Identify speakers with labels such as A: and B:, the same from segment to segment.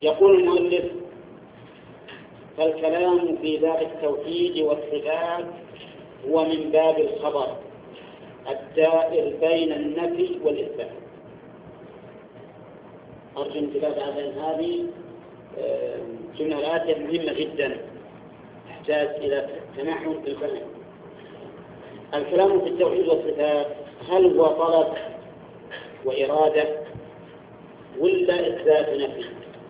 A: يقول المؤلف: فالكلام في باب التوحيد والصفات هو من باب الخبر الدائر بين النفي والإثبات. أرجو انتباه على هذه جملة الآتية مهمة جدا تحتاج إلى تمحن في الفهم. الكلام في التوحيد والصفات هل هو طلب وإرادة ولا إثبات نفي؟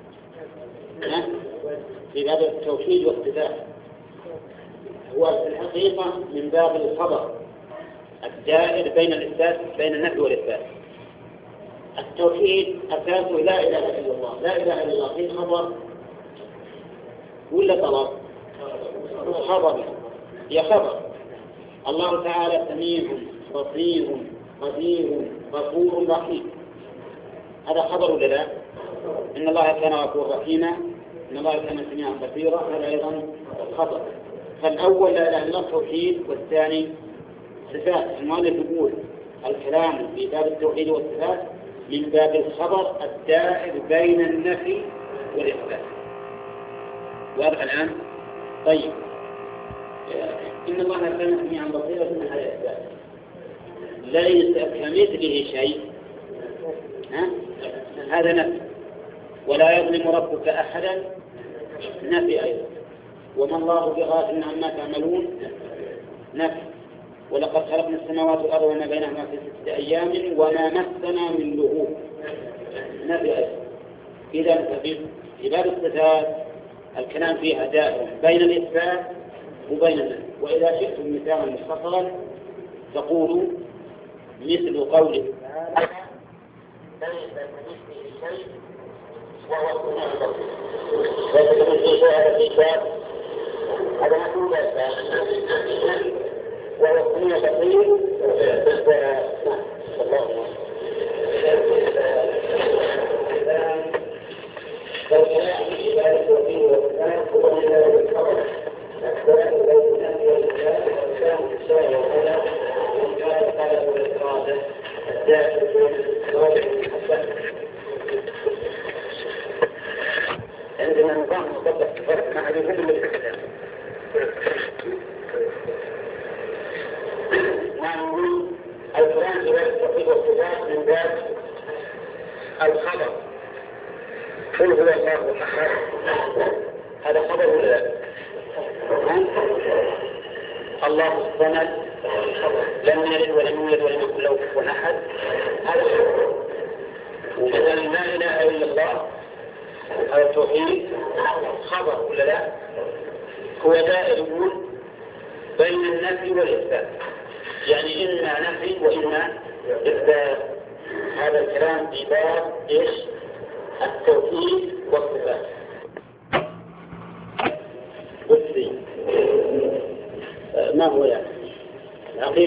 A: في باب التوحيد والصفات هو في الحقيقة من باب الخبر الدائر بين النفي والإثبات. التوحيد أساسه لا إله إلا الله، لا إله إلا الله في خبر ولا طلب؟ خبر، يا خبر. الله تعالى سميع بصير قدير غفور رحيم، هذا خبر ولا لا؟ إن الله كان غفورا رحيما، إن الله كان سميعا بصيرا، هذا أيضا خبر. فالأول لا إله إلا الله توحيد، والثاني صفات. المؤلف يقول الكلام في باب التوحيد والصفات من باب الخبر الدائر بين النفي والإثبات. واضح الآن؟ طيب، إن الله كان سميعا بصيرا من هذا الإثبات، ليس كمثله شيء، هذا نفي. ولا يظلم ربك أحدا، نفي أيضا. وما الله بغافل عما تعملون، نفي. ولقد خلقنا السماوات والأرض وما بينهما في 6 أيام وما مسنا من لغوب، نفي أيضا. إذا في باب الصفات الكلام فيها دائر بين الإثبات وبين النفي. وإذا شئتم مثالا مختصرا تقولوا مثل قوله ليس كمثله شيء وهو السميع البصير. ليس كمثله شيء، هذا في شيء، هذا نقول وهو السميع البصير. عندنا نظام مطبق فرق مع الكلام في باب التوحيد والصفات من باب الخبر. قل هو الله أحد، هذا خبر ولا لا؟ الله الصمد لم يلد ولم يولد ولم يكن له كفوا أحد، هذا خبر. ومثلا لا إله إلا الله، هذا التوحيد خبر ولا لا؟ هو دائر بين النفي والإثبات، يعني إما نفي وإما إثبات. هذا الكلام في باب إيش؟ التوحيد والصفات. ما هو يعني؟